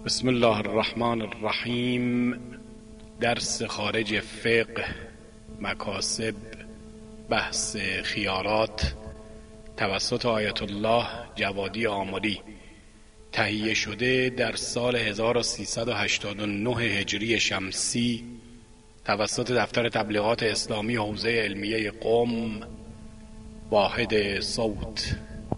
بسم الله الرحمن الرحیم. درس خارج فقه، مکاسب، بحث خیارات توسط آیت الله جوادی آملی، تهیه شده در سال 1389 هجری شمسی توسط دفتر تبلیغات اسلامی حوزه علمیه قم، واحد صوت.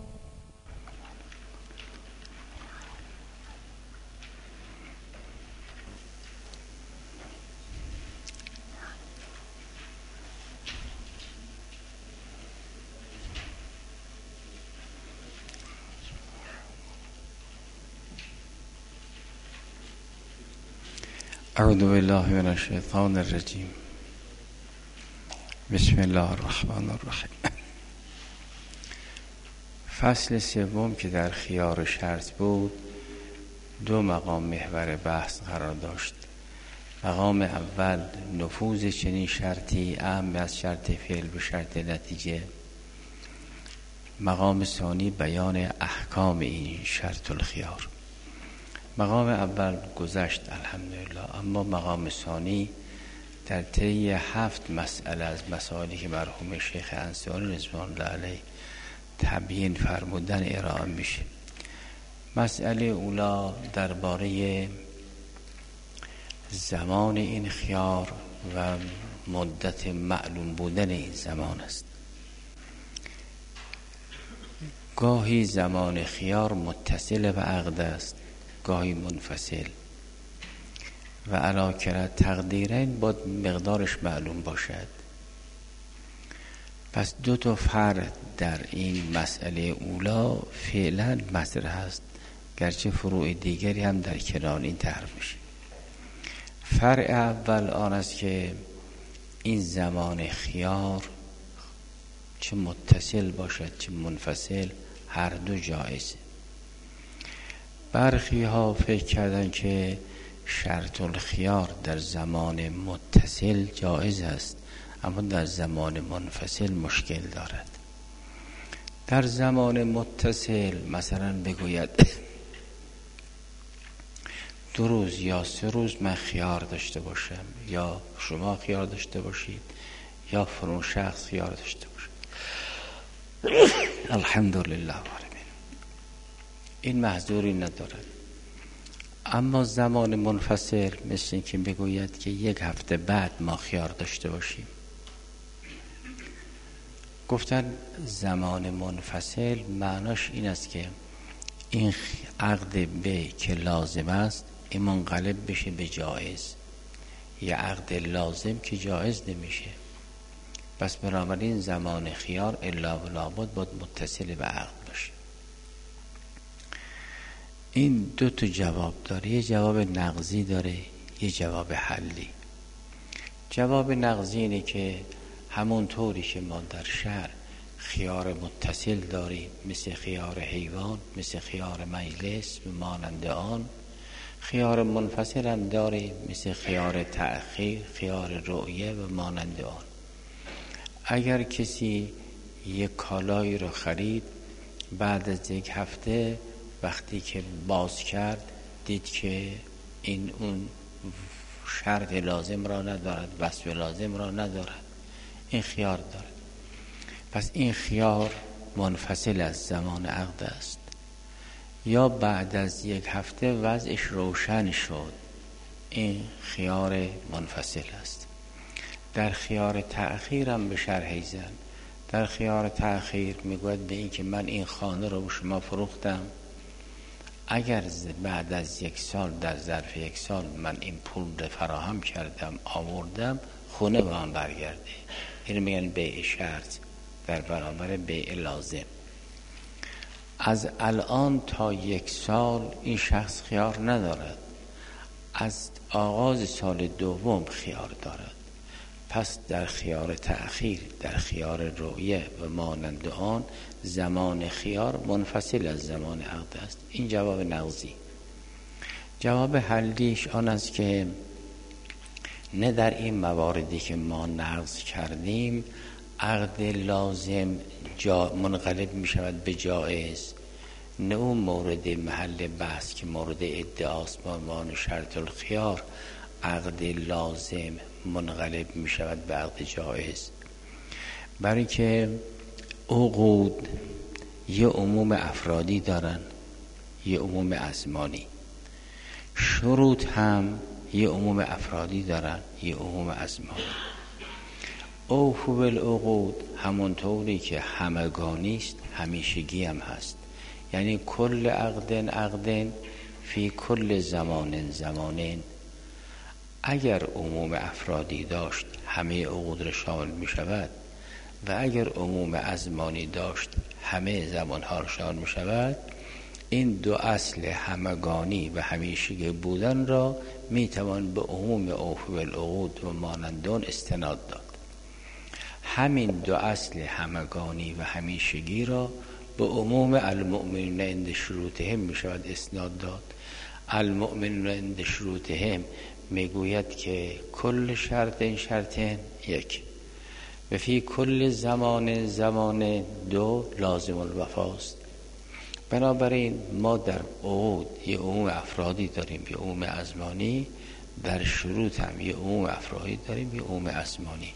اعوذ بالله من الشیطان الرجیم. بسم الله الرحمن الرحیم. فصل سوم که در خیار شرط بود، دو مقام محور بحث قرار داشت. مقام اول نفوذ چنین شرطی اهم از شرط فعل به شرط نتیجه. مقام ثانی بیان احکام این شرط الخیار. مقام اول گذشت الحمدلله، اما مقام ثانی در طی 7 مسئله از مسائلی که مرحوم شیخ انصاری رضوان الله علیه تبیین فرمودن ارائه میشه. مسئله اولا درباره زمان این خیار و مدت معلوم بودن این زمان است. گاهی زمان خیار متصل به عقد است، گاهی منفصل و علاکره تقدیرین باید مقدارش معلوم باشد. پس دو تا فرع در این مسئله اولا فعلا مطرح است، گرچه فروع دیگری هم در کنار این طرح میشه. فرع اول آن است که این زمان خیار چه متصل باشد چه منفصل، هر دو جایزه. برخی ها فکر کردن که شرط الخیار در زمان متصل جایز است، اما در زمان منفصل مشکل دارد. در زمان متصل مثلا بگوید 2 روز یا 3 روز من خیار داشته باشم، یا شما خیار داشته باشید، یا فلان شخص خیار داشته باشید. الحمدلله عالمین، این محظوری ندارد. اما زمان منفصل مثل این که بگوید که 1 هفته بعد ما خیار داشته باشیم. گفتن زمان منفصل معناش این است که این عقد به که لازم است این منقلب بشه به جایز، یا عقد لازم که جایز نمیشه. پس بنابراین زمان خیار الا و لابد باید متصل به عقد باشه. این 2 تا جواب داره، یه جواب نقضی داره، یه جواب حلی. جواب نقضی اینه که همون طوری که ما در شرع خیار متصل داریم، مثل خیار حیوان، مثل خیار مجلس و مانند آن، خیار منفصل هم داریم، مثل خیار تأخیر، خیار رؤیه و مانند آن. اگر کسی یک کالایی رو خرید، بعد از 1 هفته وقتی که باز کرد دید که این اون شرط لازم را ندارد، وصف لازم را ندارد، این خیار دارد. پس این خیار منفصل از زمان عقد است. یا بعد از 1 هفته وضعش روشن شد، این خیار منفصل است. در خیار تأخیر هم به شرح زن. در خیار تأخیر میگوید به این که من این خانه رو به شما فروختم، اگر بعد از 1 سال، در ظرف 1 سال من این پول فراهم کردم آوردم، خونه به من برگرده. این میگن بیع شرط در برابر بیع لازم. از الان تا 1 سال این شخص خیار ندارد، از آغاز سال دوم خیار دارد. پس در خیار تأخیر، در خیار رؤیه و مانند آن، زمان خیار منفصل از زمان عقد است. این جواب نقضی. جواب حلیش آن است که نه در این مواردی که ما نقض کردیم عقد لازم منقلب می شود به جایز، نه اون مورد محل بحث که مورد ادعاست با عنوان شرط الخیار عقد لازم منقلب می شود به عقد جایز. برای که عقود یه عموم افرادی دارن، یه عموم ازمانی. شروط هم یه عموم افرادی دارن، یه عموم ازمانی. اوفوا بالعقود همونطوری که همگانی است همیشگی هم هست، یعنی کل عقدن فی کل زمانن. اگر عموم افرادی داشت همه عقود را شامل می شود و اگر عموم ازمانی داشت همه زمانها را شامل می شود. این دو اصل همگانی و همیشگی بودن را می توان به عموم اوفوا بالعقود و مانندان استناد داد. همین دو اصل همگانی و همیشگی را به عموم المؤمنین عند شروطهم می شود اسناد داد. المؤمنین عند شروطهم میگوید که کل شرطن یک و فی کل زمان دو لازم الوفاست. بنابراین ما در عقود یه عموم افرادی داریم، یه عموم ازمانی. در شروط هم یه عموم افرادی داریم، یه عموم ازمانی.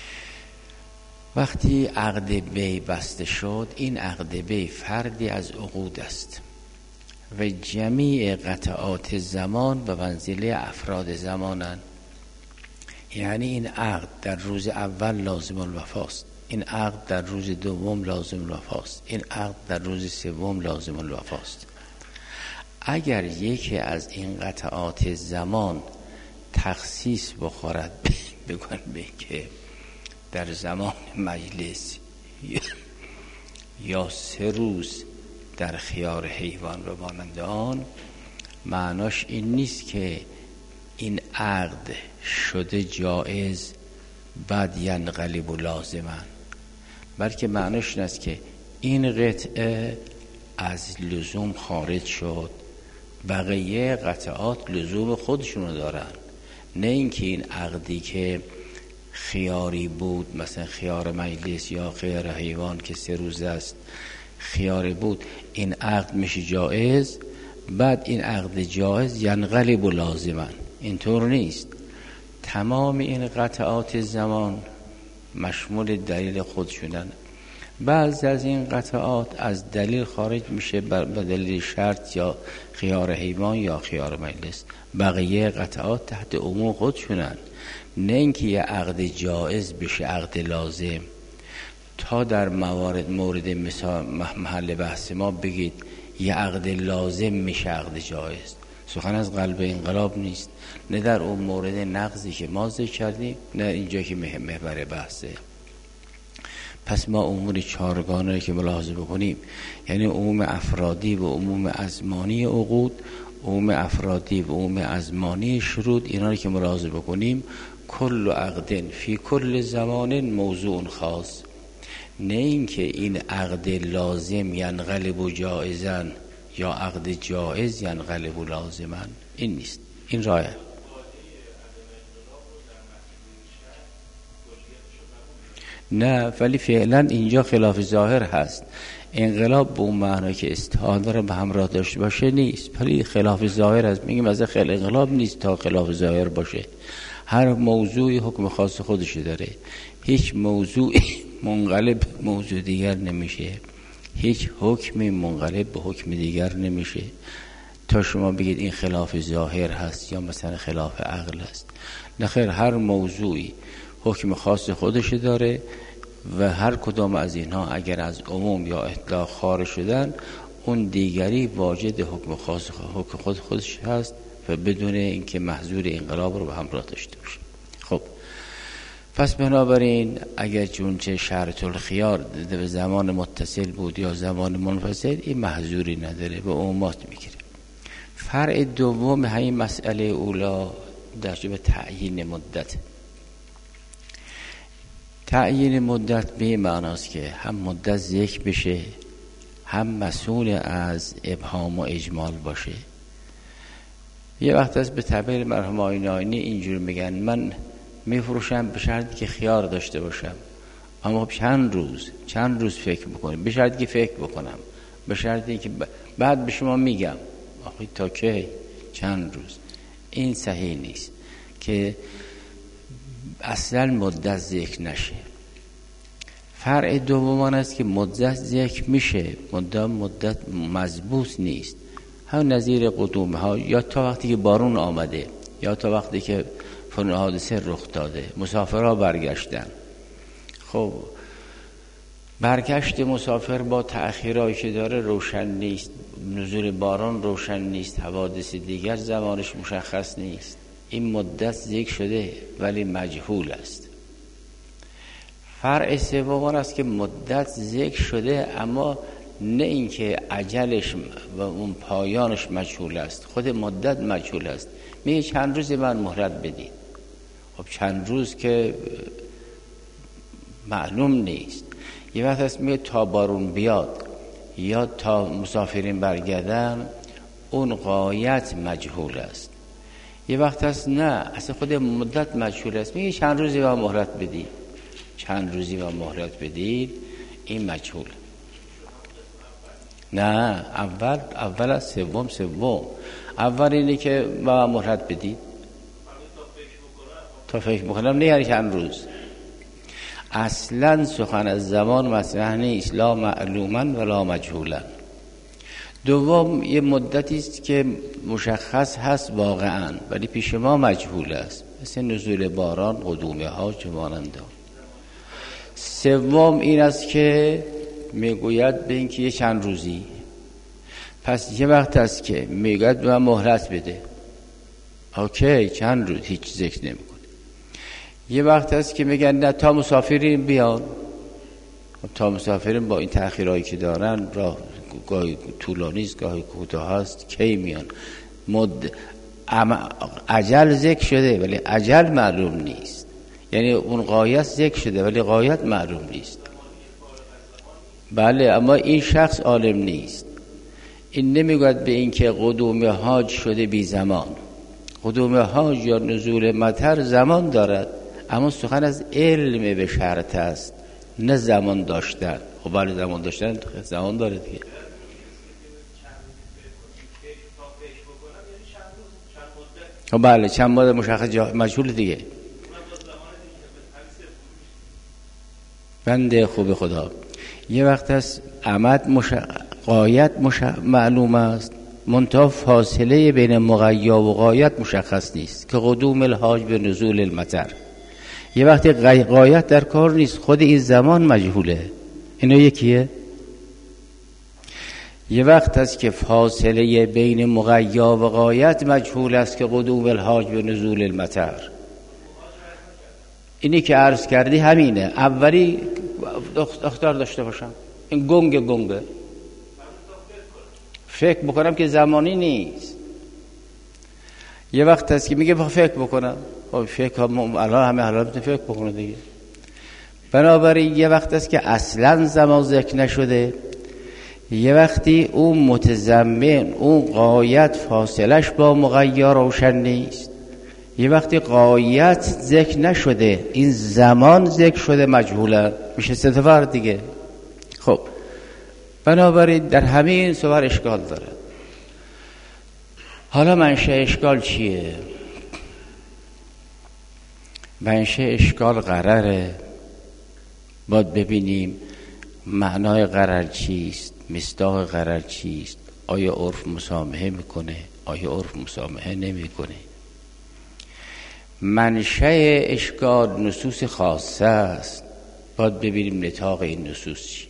وقتی عقد بی بسته شد، این عقد بی فردی از عقود است و جمیع قطعات زمان به منزله افراد زمانند. یعنی این عقد در روز اول لازم الوفاست، این عقد در روز دوم لازم الوفاست، این عقد در روز سوم لازم الوفاست. اگر یکی از این قطعات زمان تخصیص بخورد بگن به که در زمان مجلس یا 3 روز در خیار حیوان و مانند آن، معناش این نیست که این عقد شده جایز بعد ینقلب لازما، بلکه معناش این است که این قطعه از لزوم خارج شد، بقیه قطعات لزوم خودشونو دارن. نه اینکه این عقدی که خیاری بود، مثلا خیار مجلس یا خیار حیوان که 3 روز است خیاری بود، این عقد میشه جایز، بعد این عقد جایز ینقلب لازما. اینطور نیست. تمام این قطعات زمان مشمول دلیل خودشونن. بعضی از این قطعات از دلیل خارج میشه به دلیل شرط یا خیار حیوان یا خیار مجلس، بقیه قطعات تحت عموم خودشونن. نه اینکه یه عقد جایز بشه عقد لازم. تا در مورد مثال محل بحث ما بگید یه عقد لازم میشه عقد جایز، سخن از قلب انقلاب نیست. نه در اون مورد نقضی که ما ذکر کردیم، نه اینجا که محور بحثه. پس ما امور چهارگانه که ملاحظه بکنیم، یعنی عموم افرادی و عموم ازمانی عقود، عموم افرادی و عموم ازمانی شروط، اینا رو که ملاحظه بکنیم، کل عقد فی کل زمان موضوع خاص. نه اینکه این عقد لازم ینقلب جائزا یا عقد جائز ینقلب لازما، این نیست. این راه نه، ولی فعلا اینجا خلاف ظاهر هست. انقلاب به اون معنی که استعاده رو به همراه داشته باشه نیست، ولی خلاف ظاهر هست. میگیم از انقلاب نیست تا خلاف ظاهر باشه. هر موضوعی حکم خاص خودش داره. هیچ موضوعی منقلب موضوع دیگر نمیشه، هیچ حکمی منقلب به حکم دیگر نمیشه تا شما بگید این خلاف ظاهر هست یا مثلا خلاف عقل هست. نخیر، هر موضوعی حکم خاص خودش داره و هر کدام از اینها اگر از عموم یا اطلاق خارج شدن، اون دیگری واجد حکم خاص خودش هست و بدون اینکه محظور انقلاب رو به همراه داشته باشه. خب پس بنابراین اگر چونچه شرط الخیار به زمان متصل بود یا زمان منفصل، این محظوری نداره، به عمومات میگیره. فرع دوم همین مسئله اولا در به تعیین مدت. تعیین مدت به معناست که هم مدت ذکر بشه، هم مسئول از ابهام و اجمال باشه. یه وقت از به تعبیر مرحوم آینی اینجور میگن من میفروشم به شرطی که خیار داشته باشم، اما چند روز فکر بکنم، به شرطی که فکر بکنم، به شرطی که بعد به شما میگم آخه تا کی چند روز. این صحیح نیست که اصلا مدت ذکر نشه. فرع دوم آن است که مدت ذکر میشه، مدت مضبوط نیست. هم نظیر قدوم ها، یا تا وقتی که بارون آمده، یا تا وقتی که فلان حادثه رخ داده، مسافرها برگشتن. خب برگشت مسافر با تأخیرایی که داره روشن نیست، نزول باران روشن نیست، حوادث دیگر زمانش مشخص نیست. این مدت ذکر شده ولی مجهول است. فرع سوم است که مدت ذکر شده اما نه اینکه اجلش و اون پایانش مجهول است، خود مدت مجهول است. میگه چند روز من مهلت بدید. خب چند روز که معلوم نیست. یه وقت هست میگه تا بارون بیاد یا تا مسافرین برگردن، اون غایت مجهول است. یه وقت هست نه، اصلا خود مدت مجهول است، میگه چند روزی من مهلت بدید. چند روزی من مهلت بدید این مجهول. نه اول از سوم. اول اینه که من مهلت بدید تا فکر بکنم، نه یعنی چند روز. اصلا سخن از زمان مطرح نیست، لا معلوما ولا مجهولا. دوم یه مدتی است که مشخص هست واقعا ولی پیش ما مجهول است، مثل نزول باران، قدوم حاج و مانند آن. سوم این است که میگوید به این که یه چند روزی، پس یه وقت است که میگوید به من مهلت بده، اوکی چند روز هیچ ذکر نمیکنه. یه وقت هست که میگن نه تا مسافرین بیان. تا مسافرین با این تأخیرایی که دارن، راه گاهی طولانی است گاهی کوتاه است، کی میان؟ اجل ذکر شده ولی اجل معلوم نیست، یعنی اون غایت ذکر شده ولی غایت معلوم نیست. بله اما این شخص عالم نیست. این نمیگوید به این که قدوم حاج شده بی زمان. قدوم حاج یا نزول مطر زمان دارد، اما سخن از علم به شرط است، نه زمان داشتن. خب بله زمان داشتن زمان داره دیگه. خب بله چند مدت مشخص مجهول دیگه. بنده خوب خدا یه وقت از امد غایت معلوم است، منتها فاصله بین مغیا و غایت مشخص نیست، که قدوم الحاج به نزول المطر. یه وقتی غایت در کار نیست، خود این زمان مجهوله. اینا یکیه. یه وقت است که فاصله بین مغیا و غایت مجهول است، که قدوم الحاج به نزول المطر. اینی که عرض کردی همینه. اولی اختار داشته باشم، این گنگه فکر بکنم که زمانی نیست. یه وقت هست که میگه فکر بکنم، فکر الان همه حالا میتونه فکر بکنه دیگه. بنابراین یه وقت هست که اصلا زمان ذکر نشده، یه وقتی اون متضمن اون غایت فاصلش با مغیا روشن نیست، یه وقتی غایت ذکر نشده این زمان ذکر شده مجهوله، میشه سه تا دیگه. خب بنابراین در همین صور اشکال داره. حالا منشأ اشکال چیه؟ منشأ اشکال قرره. باید ببینیم معنای قرر چیست، مصداق قرر چیست، آیا عرف مسامحه میکنه، آیا عرف مسامحه نمیکنه. منشأ اشکال نصوص خاصه است، باید ببینیم نطاق این نصوص چی.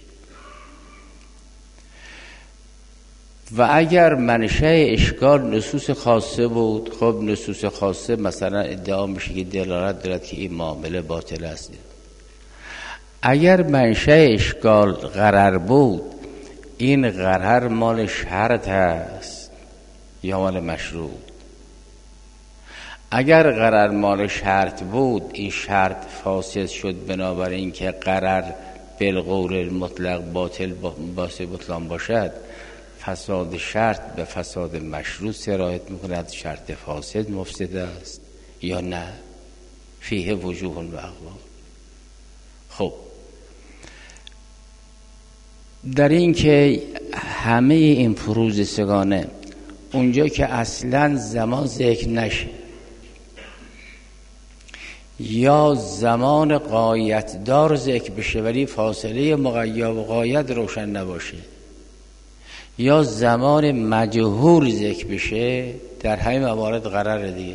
و اگر منشأ اشکال نصوص خاصه بود، خب نصوص خاصه مثلا ادعا میشه که دلالت دارد که این معامله باطل است. اگر منشأ اشکال غرر بود، این غرر مال شرط است یا مال مشروع؟ اگر غرر مال شرط بود، این شرط فاسد شد، بنابراین که غرر بالقول المطلق باطل باعث بطلان باشد، فساد شرط به فساد مشروط سرایت میکند، شرط فاسد مفسد است یا نه؟ فیه وجوه و اقوال. خب در این که همه این فروض سگانه اونجا که اصلا زمان ذکر نشه یا زمان غایت دار ذکر بشه ولی فاصله مغیب و غایت روشن نباشه یا زمان مجهول ذکر بشه، در همین موارد قرار دیگه.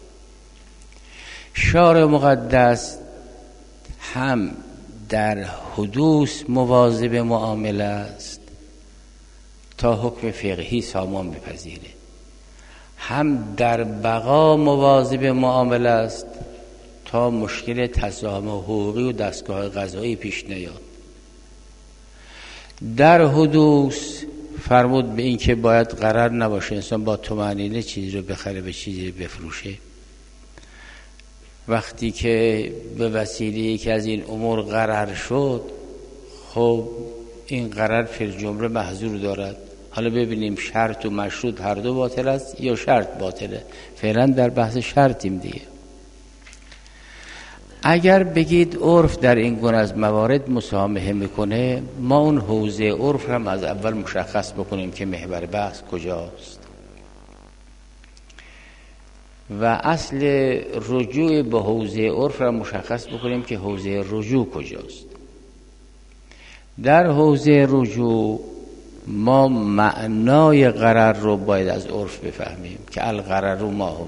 شارع مقدس هم در حدوث مواظب معامله است تا حکم فقهی سامان بپذیره، هم در بقا مواظب معامله است تا مشکل تساهم حقوقی و دستگاه قضایی پیش نیاد. در حدوث فرمود به این که باید قرار نباشه انسان با طمأنینه چیزی رو بخره به چیزی رو بفروشه. وقتی که به وسیله یکی از این امور قرار شد، خب این قرار فی الجمله محظور دارد. حالا ببینیم شرط و مشروط هر دو باطل است یا شرط باطله. فعلا در بحث شرطیم دیگه. اگر بگید عرف در این گونه از موارد مسامحه میکنه، ما اون حوزه عرف هم از اول مشخص بکنیم که محور بحث کجاست و اصل رجوع به حوزه عرف را مشخص بکنیم که حوزه رجوع کجاست. در حوزه رجوع ما معنای قرار رو باید از عرف بفهمیم که القرار ما هو،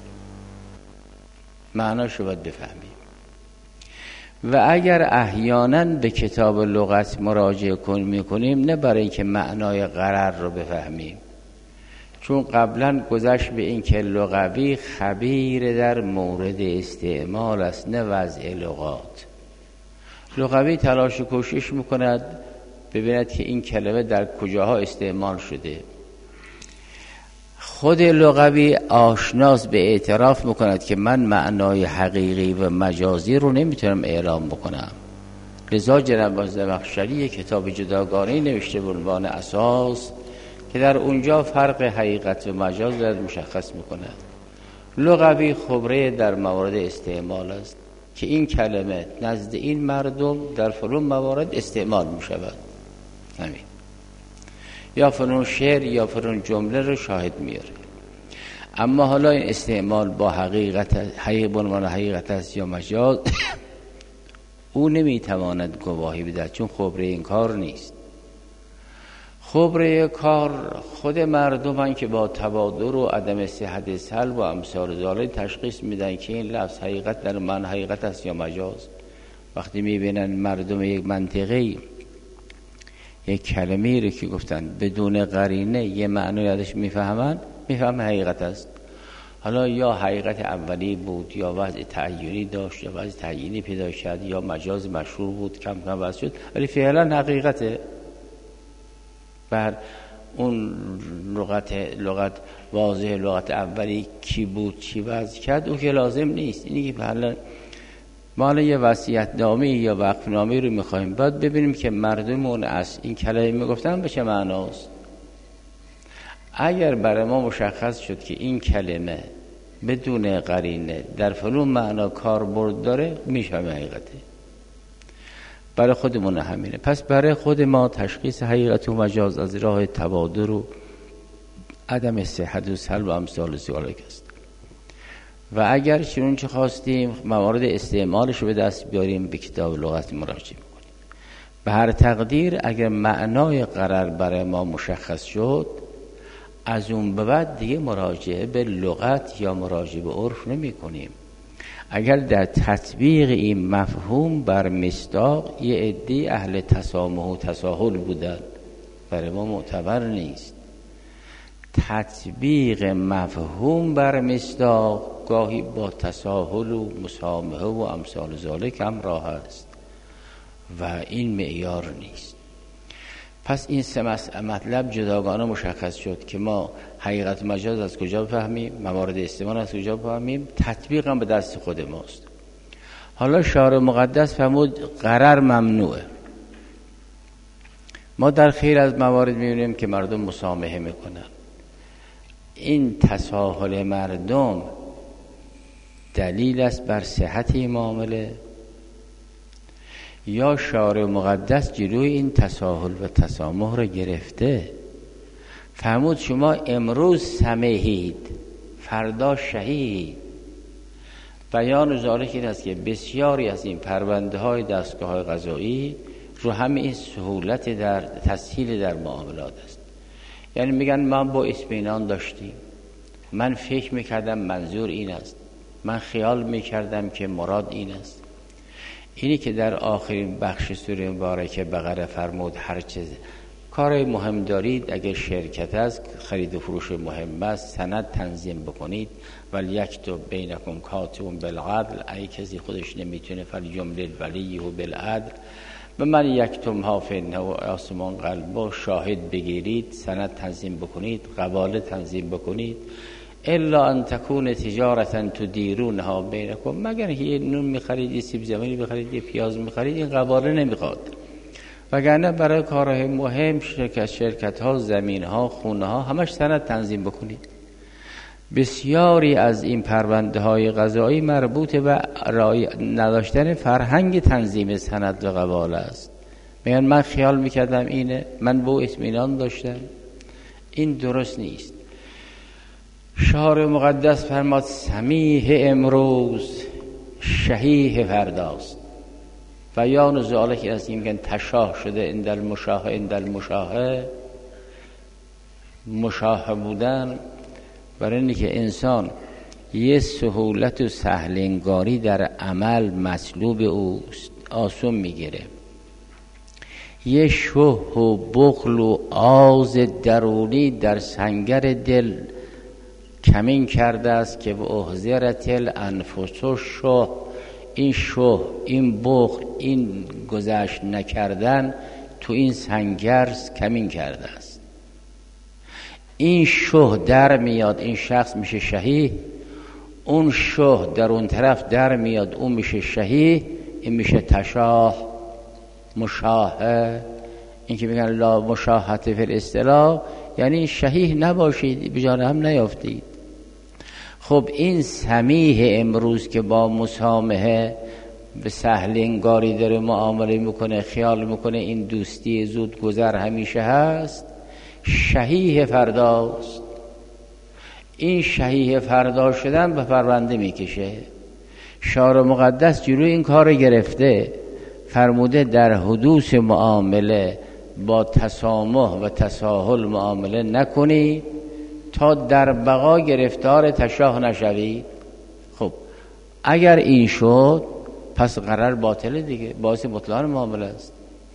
معناش رو باید بفهمیم. و اگر احیانا به کتاب لغت مراجعه میکنیم نه برای اینکه معنای قرار رو بفهمیم، چون قبلا گذشت به این که لغوی خبیر در مورد استعمال است نه وضع لغات. لغوی تلاش و کوشش میکند ببیند که این کلمه در کجاها استعمال شده. خود لغوی آشناس به اعتراف میکند که من معنای حقیقی و مجازی رو نمیتونم اعلام بکنم. لذا جناب زمخشری یک کتاب جداگانه نوشته به عنوان اساس که در اونجا فرق حقیقت و مجاز را مشخص میکند. لغوی خبره در موارد استعمال است که این کلمه نزد این مردم در فلان موارد استعمال میشود، همین، یا فلان شعر یا فلان جمله رو شاهد میاره. اما حالا این استعمال با حقیقت است یا مجاز او نمیتواند گواهی بده، چون خبره این کار نیست. خبره کار خود مردمن که با تبادر و عدم صحت سلب و امثال ذالک تشخیص میدن که این لفظ حقیقت در من حقیقت است یا مجاز. وقتی میبینن مردم یک منطقه‌ای یک کلمه‌ای رو که گفتن بدون قرینه یه معنی ازش میفهمن حقیقت است. حالا یا حقیقت اولی بود یا وضع تعیینی داشت یا وضع تعیینی پیدا شد یا مجاز مشهور بود کم کم وضع شد، ولی فعلا حقیقته. بر اون لغت واضح لغت اولی کی بود چی وضع کرد او که لازم نیست. اینی که حالا ما یه وصیت نامه یا وقف نامه رو میخوایم بعد ببینیم که مردم اون از این کلمه میگفتن به چه معناست. اگر برای ما مشخص شد که این کلمه بدون قرینه در فلان معنا کاربرد داره، میشه حقیقته. برای خودمون همینه. پس برای خود ما تشخیص حقیقت و مجاز از راه تبادر و عدم صحت و سلب و امثال ذالک است. و اگر چون چه خواستیم موارد استعمالش رو به دست بیاریم به کتاب لغت مراجعه میکنیم. به هر تقدیر اگر معنای قرار برای ما مشخص شد، از اون به بعد دیگه مراجعه به لغت یا مراجعه به عرف نمی کنیم. اگر در تطبیق این مفهوم بر مصداق یه عده اهل تسامح و تساهل بودن، برای ما معتبر نیست. تطبیق مفهوم بر مصداق گاهی با تساهل و مسامحه و امثال ذالک همراه است و این معیار نیست. پس این سه مطلب جداگانه مشخص شد که ما حقیقت مجاز از کجا بفهمیم، موارد استعمال از کجا بفهمیم، تطبیق هم به دست خود ماست. حالا شارع مقدس فرمود قرار ممنوعه. ما در خیلی از موارد می‌بینیم که مردم مسامحه میکنن. این تساهل مردم دلیل است بر صحت این معامله یا شارع مقدس جلوی این تساهل و تسامح رو گرفته؟ فرمود شما امروز سمیحید فردا شهید. بیان ذالک این است که بسیاری از این پرونده های دستگاه های قضایی رو همه این سهولت در تسهیل در معاملات است. یعنی میگن من با اطمینان داشتیم، من فکر میکردم منظور این است، من خیال میکردم که مراد این است. اینی که در آخرین بخش سوره مبارکه بقره فرمود هر چیز کار مهم دارید، اگر شرکت است خرید و فروش مهم است سند تنظیم بکنید، ولی یکتب بینکم کاتب بالعدل، ای کسی خودش نمیتونه فلیجملل ولیه بالعدل و من یکتم حافظ و آسمان قلب و شاهد بگیرید، سند تنظیم بکنید، قباله تنظیم بکنید. الا ان تکون تجارتا تدیرونها بینکم، مگر یه نون میخرید، یه سیب زمینی بخرید، یه پیاز میخرید، این قباله نمیخواد. وگرنه برای کارهای مهم شرکت ها، زمین ها، خونه ها همش سند تنظیم بکنید. بسیاری از این پرونده های قضایی مربوط به نداشتن فرهنگ تنظیم سند و قباله است. میگن من خیال میکردم اینه، من با اطمینان داشتم. این درست نیست. شعار مقدس فرماد سمیح امروز شحیح فرداست. بیان ذالک است این میگن تشاه شده اندل مشاهه مشاهه بودن برای اینه که انسان یه سهولت و سهلنگاری در عمل مطلوب اوست، آسون میگیره. یه شح و بخل و آز درونی در سنگر دل کمین کرده است که به احضرت الانفس و شح، این شح، این بخل، این گذشت نکردن تو این سنگر کمین کرده است. این شح در میاد، این شخص میشه شحیح. اون شح در اون طرف در میاد، اون میشه شحیح. این میشه تشاه، مشاهه. این که میگن لا مشاهته فی الاصطلاح یعنی شحیح نباشید، به جان هم نیافتید. خب این سمیح امروز که با مسامحه به سهل انگاری داره معامله میکنه، خیال میکنه این دوستی زود گذر همیشه هست، شحیح فرداست. این شحیح فردا شدن به پرونده میکشه. شعار مقدس جلوی این کار گرفته، فرموده در حدوث معامله با تسامح و تساهل معامله نکنی تا در بقا گرفتار تشاه نشوی. خب اگر این شد پس قرار باطله دیگه، باعث بطلان معامله است.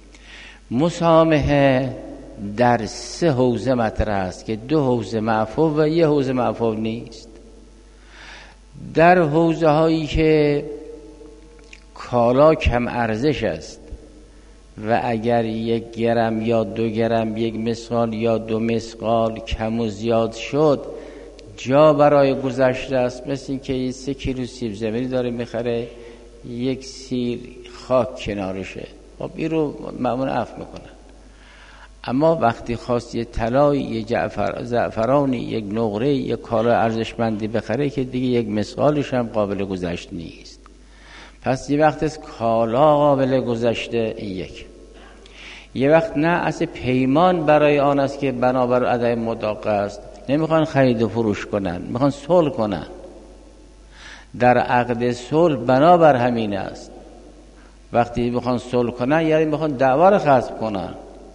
مسامحه در 3 حوزه مطرح است که 2 حوزه معفو و 1 حوزه معفو نیست. در حوزه هایی که کالا کم ارزش است و اگر 1 گرم یا 2 گرم، 1 مسقال یا 2 مسقال کم و زیاد شد جا برای گذشته است. مثل این که 3 کیلو سیب زمینی داره میخره، 1 سیر خاک کنارشه، خب این رو معمول عفو میکنن. اما وقتی خواست یه طلای، یه زعفرانی، 1 نقره، 1 کالا ارزشمندی بخره که دیگه 1 مسقالش هم قابل گذشت نیست. پس یه وقت از کالا قابل گذشته، این یه وقت نه، اصل پیمان برای آن است که بنابر عدم مداقه است، نمیخوان خرید و فروش کنن، میخوان صلح کنن. در عقد صلح بنابر همین است. وقتی میخوان صلح کنن یعنی میخوان دعوا رو خصم کنن.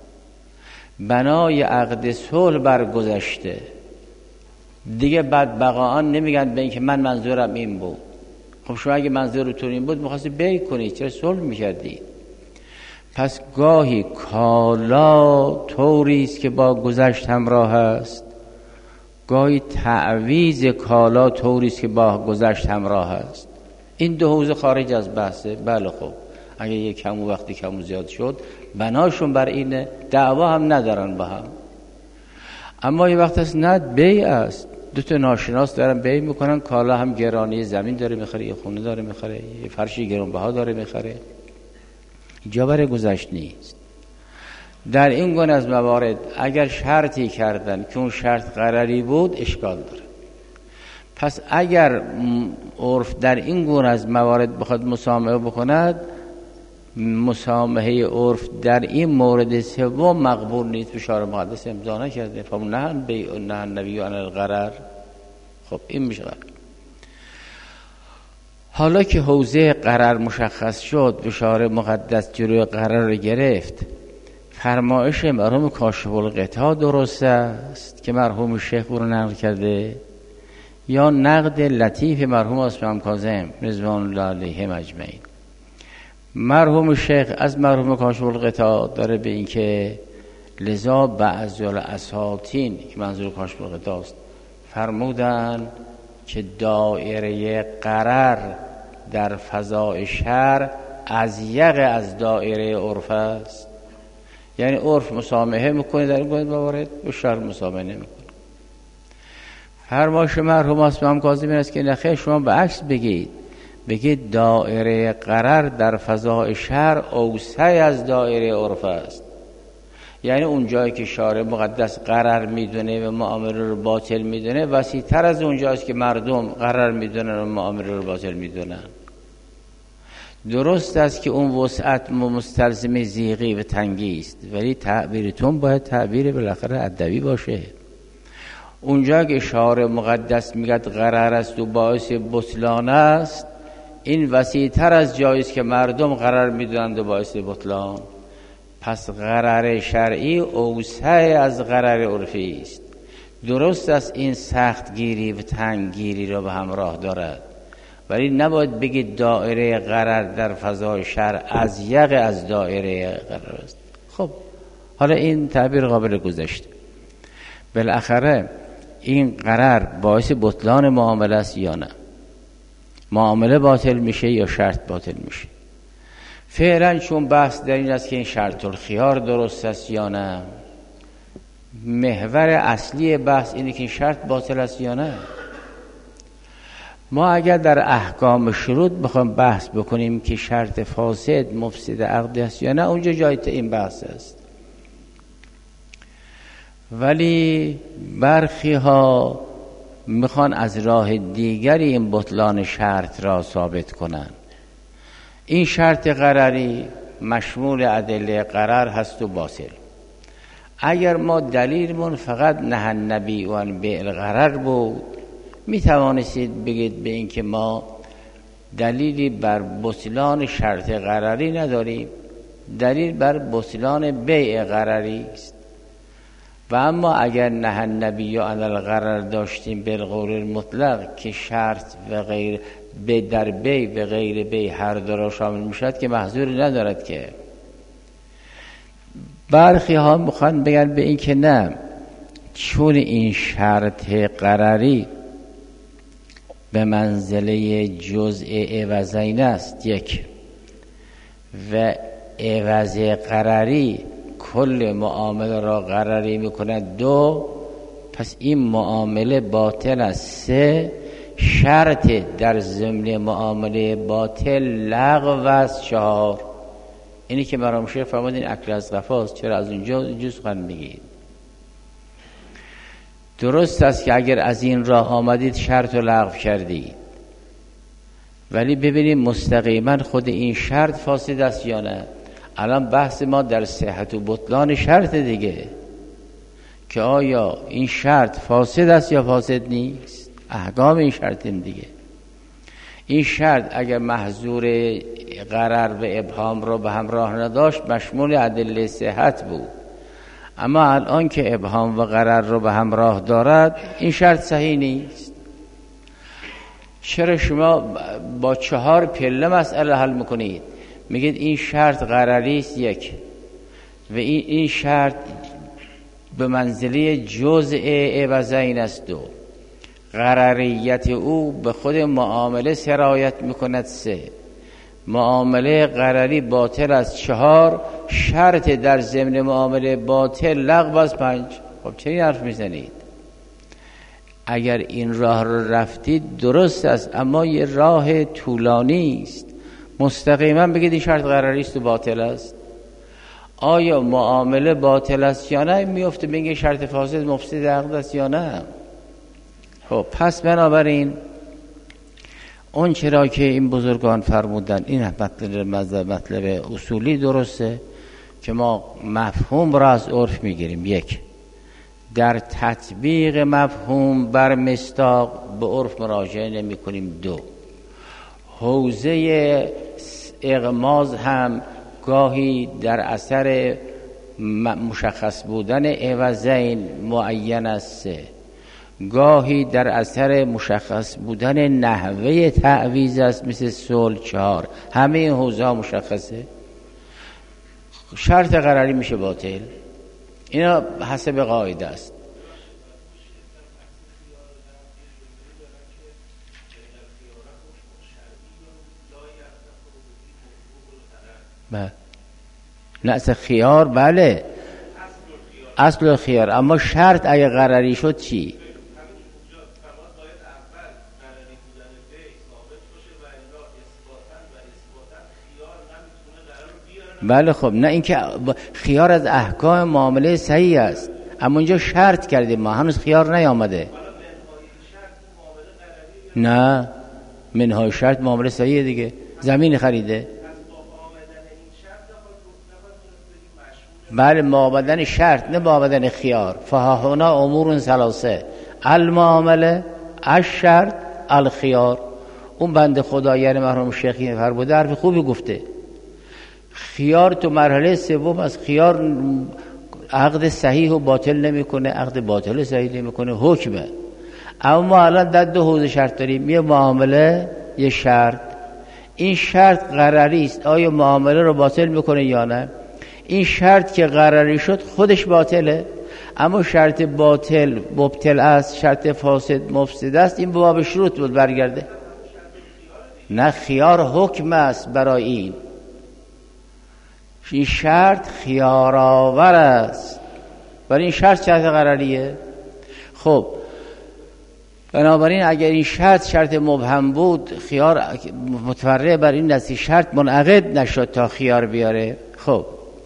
بنای عقد صلح برگذشته دیگه. بعد بقاان نمیگن به این که من منظورم این بود. خب شما اگه منظورتون این بود میخواستی بیع کنید، چرا صلح میکردید؟ پس گاهی کالا طوری است که با گذشت همراه است، گاهی تعویض کالا طوری است که با گذشت همراه است. این 2 حوزه خارج از بحثه. بله خب اگه یک کم و وقتی کم و زیاد شد بناشون بر اینه، دعوا هم ندارن با هم. اما یه وقت است نه، بیع است، 2 تا ناشناس دارن بیع میکنن، کالا هم گرانی، زمین داره میخره، یه خونه داره میخره، یه فرشی گرانبها داره میخره، جا برای گذشت نیست. در این گونه از موارد اگر شرطی کردن که اون شرط قراری بود اشکال داره. پس اگر عرف در این گونه از موارد بخواد مسامحه بکند، مسامحه عرف در این مورد سوم مقبول نیست، بشار مقدس امضا نکرده. فمنهن بیع نهى النبی عن الغرر. خب این میشه غرر. حالا که حوزه غرر مشخص شد، بشار مقدس جلوی غرر رو گرفت. فرمایش مرحوم کاشف الغطا درست است که مرحوم شیخ او رو نقل کرده، یا نقد لطیف مرحوم عثمان کاظم رضوان الله علیهم اجمعین؟ مرحوم شیخ از مرحوم کاشف الغطا داره به این که لذا بعض الاساطین که منظور کاشف الغطا است فرمودن که دایره غرر در فضای شرع اضیق از دایره عرف است. یعنی عرف مسامحه میکنه در این موارد و شرع مسامحه نمیکنه. فرمایش مرحوم عثمان کاظم این است که نخیر، شما به عکس بگید دایره غرر در فضای شرع اوسع از دایره عرف است. یعنی اون جایی که شارع مقدس غرر میدونه و معامله رو باطل میدونه وسیع تر از اون جایی که مردم غرر میدونن و معامله رو باطل میدونن. درست است که اون وسعت مستلزم زیغی و تنگی است، ولی تعبیرتون باید تعبیر بالاخره ادبی باشه. اونجا که شارع مقدس میگه غرر است و باعث بطلان است، این وسیع تر از جایی است که مردم غرر میدونند و باعث بطلان. پس غرر شرعی اوسع از غرر عرفی است. درست است این سخت گیری و تنگ گیری را به همراه دارد، ولی نباید بگید دایره غرر در فضای شرع اضیق از دایره غرر است. خب حالا این تعبیر قابل گذشته. بالاخره این غرر باعث بطلان معامله است یا نه؟ معامله باطل میشه یا شرط باطل میشه؟ فعلا چون بحث در این است که این شرط الخیار درست است یا نه، محور اصلی بحث اینه که این شرط باطل است یا نه. ما اگر در احکام شروط بخوام بحث بکنیم که شرط فاسد مفسد عقد است یا نه، اونجا جای این بحث است. ولی برخی ها میخوان از راه دیگری این بطلان شرط را ثابت کنن. این شرط غرری مشمول ادله غرر هست و باطل. اگر ما دلیلمون فقط نهى النبی عن بیع الغرر بود، میتوانستید بگید به این که ما دلیلی بر بطلان شرط غرری نداریم، دلیل بر بطلان بیع غرری است. و اما اگر نهى النبی عن الغرر داشتیم بالقول المطلق که شرط و غیر در بی و غیر بی هر دو را شامل میشد که محظوری ندارد. که برخی ها میخوان بگن به این که نه، چون این شرط غرری به منزله جزء عوضین است یک، و عوض غرری کل معامله را غرری میکند دو، پس این معامله باطل است سه، شرط در ضمن معامله باطل لغو است چهار. اینی که مرحوم شیخ فرمودین اکل از قفاست، چرا از اونجا سخن میگید؟ درست است که اگر از این راه آمدید شرط رو لغو کردید، ولی ببینیم مستقیما خود این شرط فاسد است یا نه. الان بحث ما در صحت و بطلان شرط دیگه، که آیا این شرط فاسد است یا فاسد نیست. احکام این شرط دیگه. این شرط اگر محظور غرر و ابهام رو به همراه نداشت مشمول ادله صحت بود، اما الان که ابهام و غرر رو به همراه دارد این شرط صحیح نیست. چرا شما با 4 پله مسئله حل میکنید؟ میگید این شرط غرری است یک، و این شرط به منزله جزء عوضین است دو، غرریت او به خود معامله سرایت میکند سه، معامله غرری باطل از 4، شرط در ضمن معامله باطل لغو از 5. خب چه این حرف میزنید؟ اگر این راه رو رفتید درست است، اما یه راه طولانی است. مستقیما بگید این شرط غرری است و باطل است. آیا معامله باطل است یا نه؟ میفته بگید شرط فاسد مفسد عقد است یا نه. خب پس بنابراین اون چرا که این بزرگان فرمودن این مطلب اصولی درسته که ما مفهوم را از عرف میگیریم. یک، در تطبیق مفهوم بر مصداق به عرف مراجعه نمی کنیم. دو، حوزه اغماز هم گاهی در اثر مشخص بودن عوضین معین است، گاهی در اثر مشخص بودن نحوه تعویض است، مثل صلح. 4، همه این حوزه ها مشخصه. شرط قراری میشه باطل، اینا حسب قاعده است. نعس خیار بله اصل خیار، اما شرط اگه قراری شد چی؟ بله خب نه اینکه خیار از احکام معامله صحیح است، اما اینجا شرط کردیم ما، هنوز خیار نیامده. نه منهای شرط معامله صحیحه دیگه، زمین خریده. بله معامله شرط نه معامله خیار. فهاهنا امور ثلاثه المعامله الشرط الخیار. اون بنده خدا یعنی مرحوم شیخی فرموده حرف خوبی گفته. خیار تو مرحله سوم از خیار عقد صحیح و باطل نمیکنه، عقد باطل و صحیح نمیکنه، حکمه. اما ما الان در دو حوزه شرط داریم، یه معامله یه شرط. این شرط قراری است، آیا معامله رو باطل میکنه یا نه؟ این شرط که قراری شد خودش باطله، اما شرط باطل مبطل است، شرط فاسد مفسد است. این به باب شروط بود برگرده. نه خیار حکم است برای این شرط خیار آور است، برای این شرط شرط قراریه. خب بنابراین اگر این شرط مبهم بود، خیار متفرع بر این دستی شرط منعقد نشد تا خیار بیاره. خب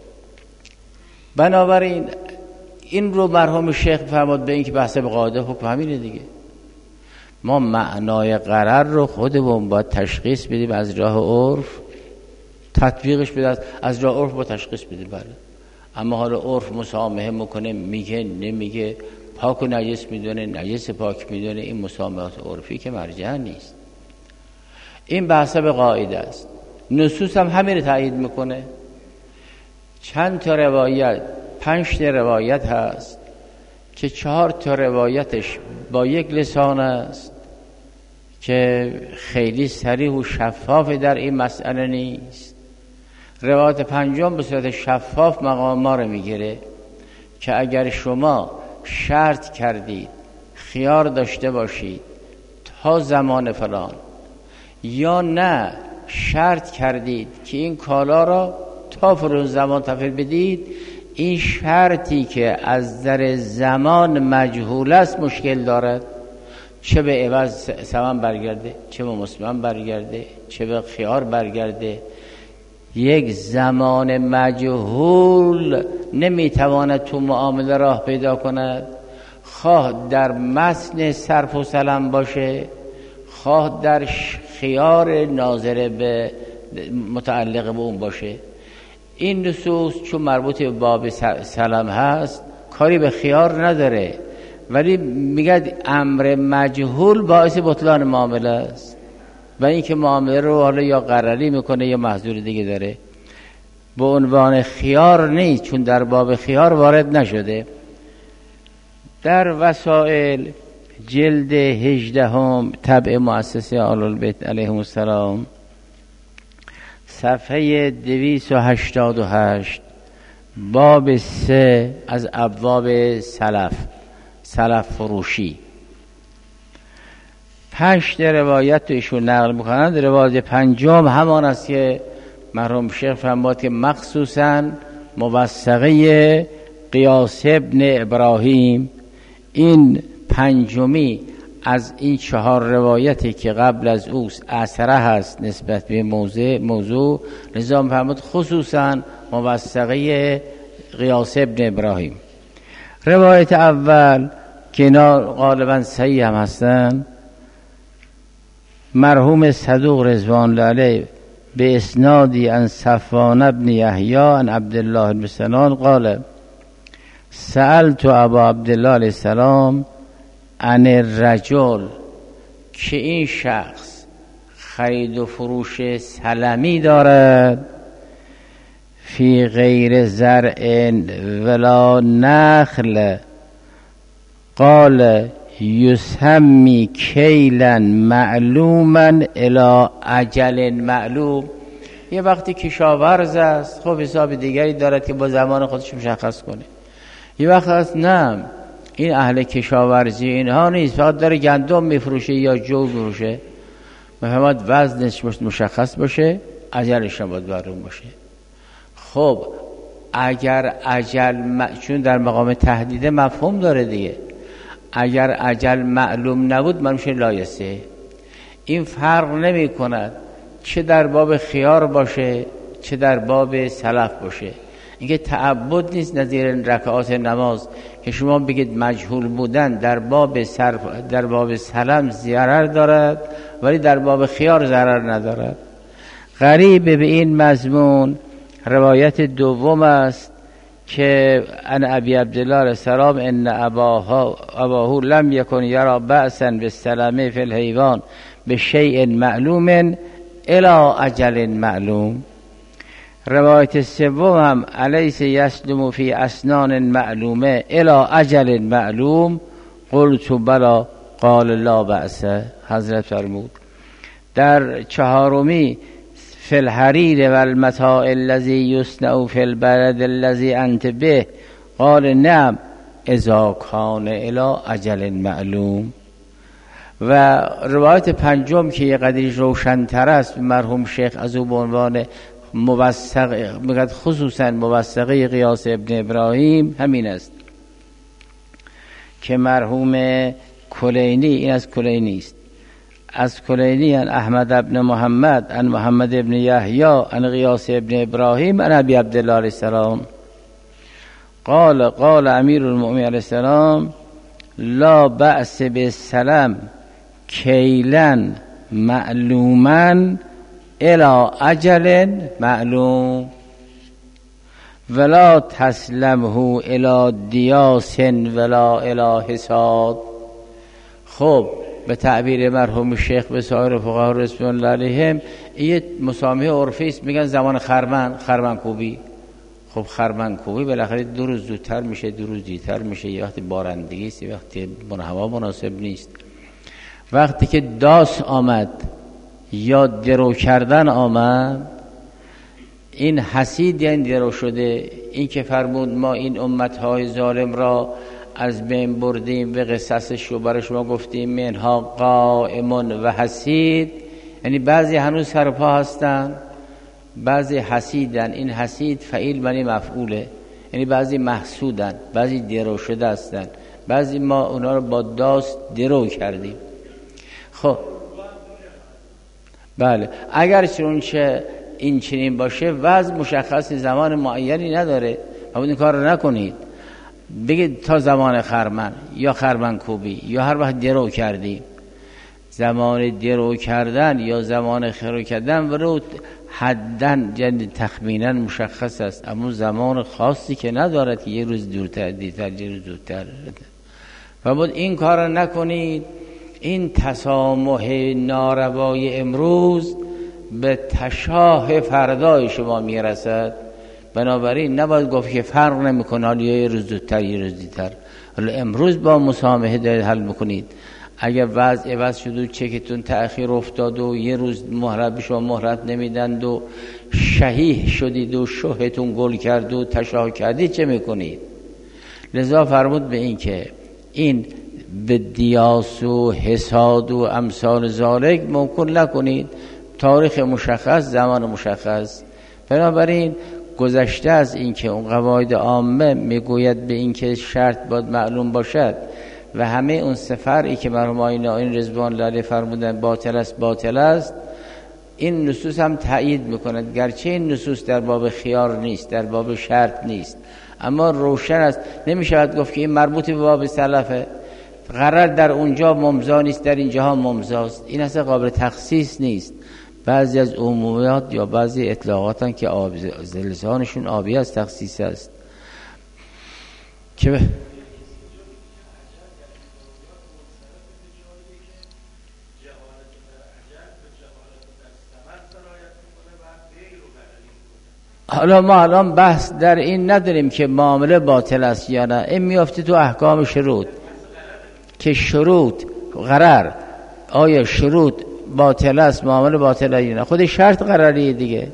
بنابراین این رو مرحوم شیخ فرمود به این که بحث به قاعده حکم همینه دیگه. ما معنای قرار رو خودمون باید تشخیص بدیم از راه عرف، تطبیقش بده از راه عرف با تشخیص بدیم. بله اما حالا عرف مسامحه میکنه، میگه نمیگه، پاک و نجس میدونه، نجس پاک میدونه، این مسامحات عرفی که مرجع نیست. این بحث به قاعده است. نصوص هم همین رو تایید میکنه. چند تا روایت، 5 تا روایت هست که 4 تا روایتش با یک لسان است که خیلی صریح و شفاف در این مسئله نیست. روایت 5 به صورت شفاف مقام ما رو میگیره که اگر شما شرط کردید خیار داشته باشید تا زمان فلان، یا نه شرط کردید که این کالا را تا فلان زمان تحویل بدید، این شرطی که از در زمان مجهول است مشکل دارد، چه به عوض ثمن برگرده، چه به مسلم برگرده، چه به خیار برگرده. یک زمان مجهول نمیتواند تو معامله راه پیدا کند، خواه در متن صرف و سلم باشه، خواه در خیار ناظر به متعلق به اون باشه. این نصوص چون مربوط به باب سلم هست کاری به خیار نداره، ولی میگه امر مجهول باعث بطلان معامله است و اینکه معامله رو حالا یا قراری میکنه یا محظور دیگه داره. به عنوان خیار نیست، چون در باب خیار وارد نشده. در وسائل جلد 18 طبع مؤسسه آل البیت علیهم السلام صفحه 288 باب 3 از ابواب سلف فروشی 5 روایت ایشون نقل میکنند. روایت 5 همان است که مرحوم شیخ فرمود که مخصوصا موثقه قیاس ابن ابراهیم، این 5 از این 4 روایتی که قبل از اوست اثره هست نسبت به موضوع نظام فرمود خصوصا موثقه قیاس ابن ابراهیم. روایت اول که اینا غالبا صحیح هم هستن، مرحوم صدوق رضوان الله علیه به اسنادی عن صفوان بن یحیی عن عبدالله بن سنان قال سألت ابا عبدالله علیه السلام عن الرجل، که این شخص خرید و فروش سلمی دارد، فی غیر زرع ولا نخل، قال یسمی کیلا معلوما الی اجل معلوم. یه وقتی کشاورز است خب حساب دیگری دارد که با زمان خودش مشخص کنه. یه وقت هست نه، این اهل کشاورزی اینها نیست، فقط داره گندم میفروشه یا جو میفروشه، مفهمات وزنش مشخص باشه، اجلش هم باید معلوم باشه. خب اگر اجل چون در مقام تهدید مفهوم داره دیگه، اگر اجل معلوم نبود من میشه لایسه. این فرق نمی کند چه در باب خیار باشه چه در باب سلف باشه. اینکه تعبد نیست نظیر رکعات نماز که شما بگید مجهول بودن در باب سلم ضرر دارد ولی در باب خیار ضرر ندارد. غریب به این مضمون روایت دوم است که ان ابی عبدالله علیه السلام ان اباه لم یکن یرا بأسا بالسلامه فی الحیوان بشیء معلوم الی اجل معلوم. روایت سوم هم الیس یسلم فی اسنان معلومه الی اجل معلوم، قلت بلا قال لا بأس. حضرت فرمود در چهارمی فی الحریر و المتاع الذی یصنع فی البلد الذی انت به، قال نعم اذا کان الی اجل معلوم. و روایت پنجم که یه قدری روشن‌تر است، مرحوم شیخ از او به عنوان موثق میگه، خصوصا موثقه قیاس ابن ابراهیم همین است که مرحوم کلینی، این از کلینی است، از کلینی ان احمد ابن محمد ان محمد ابن یحیی ان قیاس ابن ابراهیم ان ابی عبدالله علیه السلام قال امیر المؤمنین علیه السلام لا بأس بالسلم کیلا معلوما الی اجل معلوم ولا تسلمه الی دیاس ولا الی حساد. خب به تعبیر مرحوم شیخ به سایر فقها رضوان الله علیهم این مسامحه عرفی است، میگن زمان خرمن کوبی. خب خرمن کوبی بالاخره 2 روز زودتر میشه 2 روز دیرتر میشه، یه وقتی بارندگی است یه وقتی هوا مناسب نیست. وقتی که داس آمد یا درو کردن آمد، این حسید یعنی درو شده. این که فرمود ما این امتهای ظالم را از بین بردیم و قصصش رو برای شما گفتیم، منها قائم و حسید، یعنی بعضی هنوز سرپا هستن بعضی حسیدن. این حسید فعیل معنی مفعوله، یعنی بعضی محسودن بعضی درو شده هستن، بعضی ما اونا رو با داست درو کردیم. خب بله، اگر چون این چنین باشه وضع مشخص زمان معینی نداره، باید این کار رو نکنید. بگید تا زمان خرمن یا خرمن کوبی یا هر وقت درو کردی. زمان درو کردن یا زمان خرو کردن ولو حدن یعنی تخمینا مشخص است، اما زمان خاصی که ندارد که یه روز دورتر دیتر یه روز زودتر. و باید این کار رو نکنید. این تسامح ناروای امروز به تشاه فردای شما میرسد. بنابراین نباید گفت که فرق نمیکنه حالا یه روز زودتر یه روز دیرتر، حالا امروز با مسامحه دارید حل میکنید. اگر وضع عوض شد و چکتون تأخیر افتاد و یه روز مهلت به شما مهلت نمیدند و شحیح شدید و شوهتون گل کرد و تشاه کردید، چه میکنید؟ لذا فرمود به این که این به دیاس و حساد و امثال ذالک ممکن نکنید. تاریخ مشخص، زمان مشخص. بنابراین گذشته از این که اون قواعد عامه میگوید به این که شرط باید معلوم باشد و همه اون سفری که مرحوم این رضوان الله علیه فرمودن باطل است، این نصوص هم تایید میکند. گرچه این نصوص در باب خیار نیست، در باب شرط نیست، اما روشن است. نمیشود گفت که این مربوط به باب سلفه. قرار در اونجا ممضا نیست، در اینجاها ممضاست. این اصلا قابل تخصیص نیست. بعضی از عمومیات یا بعضی اطلاقاتن که لسانشون آبی از تخصیص است که حالا ما الان بحث در این نداریم که معامله باطل است یا نه. این میافته تو احکام شروط که شروط قرار آیا شروط باطل است، معامله باطل است یا نه. خود شرط قراریه دیگه.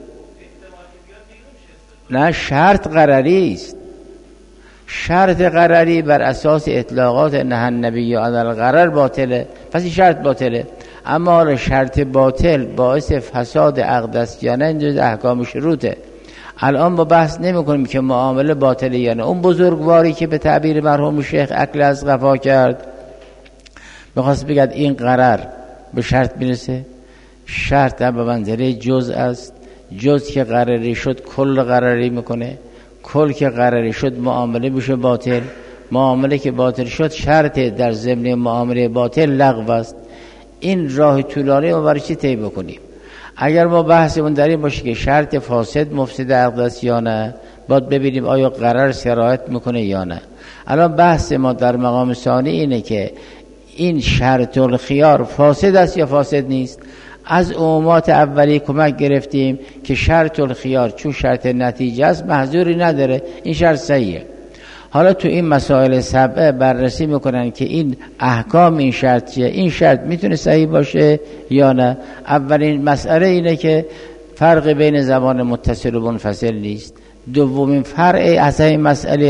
نه شرط قراری است. شرط قراری بر اساس اطلاقات نهی النبی عن الغرر باطله، پس این شرط باطله. اما حالا شرط باطل باعث فساد عقد است یا نه، این جز احکام شروطه. الان با بحث نمی کنیم که معامله باطله یا نه. اون بزرگواری که به تعبیر مرحوم شیخ اکل از قفا کرد بخواست بگد این قرار به شرط میرسه. شرط به منزله جزء است. جزء که قراری شد کل قراری میکنه، کل که قراری شد معامله میشه باطل، معامله که باطل شد شرط در ضمن معامله باطل لغو است. این راه طولانی ما برای چی طی بکنیم؟ اگر ما بحثمون در این باشه که شرط فاسد مفسد عقد است یا نه، باید ببینیم آیا قرار سرایت میکنه یا نه. الان بحث ما در مقام ثانی اینه که این شرط الخیار فاسد است یا فاسد نیست. از عمومات اولی کمک گرفتیم که شرط الخیار چون شرط نتیجه است محظوری نداره، این شرط صحیحه. حالا تو این مسائل سبعه بررسی میکنن که این احکام این شرط چیه، این شرط میتونه صحیح باشه یا نه. اولین مسئله اینه که فرق بین زبان متصل و منفصل نیست. دومین فرع از این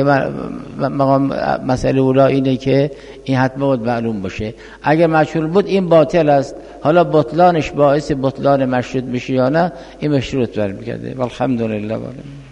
مسئله اولا اینه که این حتما باید معلوم باشه. اگر مشهور بود این باطل است، حالا بطلانش باعث بطلان مشروط میشه یا نه، این مشروط برمیگرده. والحمدلله.